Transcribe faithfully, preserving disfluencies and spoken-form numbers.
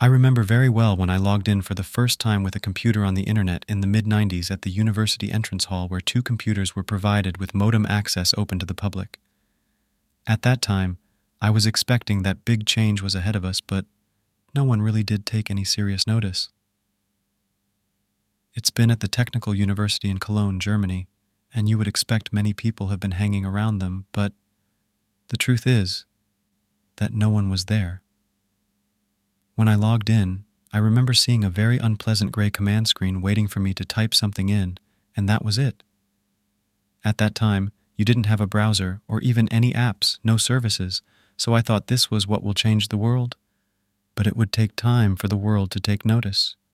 I remember very well when I logged in for the first time with a computer on the internet in the mid nineties at the university entrance hall where two computers were provided with modem access open to the public. At that time, I was expecting that big change was ahead of us, but no one really did take any serious notice. It's been at the Technical University in Cologne, Germany, and you would expect many people have been hanging around them, but the truth is that no one was there. When I logged in, I remember seeing a very unpleasant gray command screen waiting for me to type something in, and that was it. At that time, you didn't have a browser or even any apps, no services, so I thought this was what will change the world. But it would take time for the world to take notice.